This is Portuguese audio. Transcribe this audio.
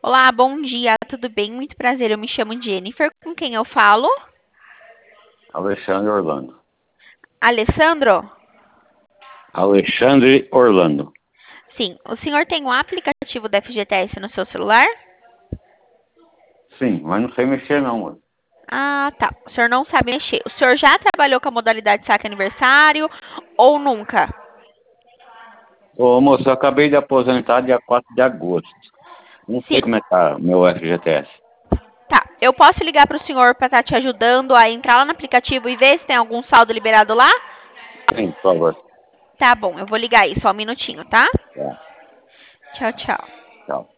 Olá, bom dia, tudo bem? Muito prazer, eu me chamo Jennifer. Com quem eu falo? Alexandre Orlando. Alessandro? Alexandre Orlando. Sim, o senhor tem um aplicativo da FGTS no seu celular? Sim, mas não sei mexer não, mano. Ah, tá. O senhor não sabe mexer. O senhor já trabalhou com a modalidade saque aniversário ou nunca? Ô moço, eu acabei de aposentar dia 4 de agosto. Não sei Sim. como é que tá meu FGTS. Tá, eu posso ligar para o senhor para estar te ajudando a entrar lá no aplicativo e ver se tem algum saldo liberado lá? Sim, por favor. Tá bom, eu vou ligar aí, só um minutinho, tá? Tá, Tchau, tchau. tchau.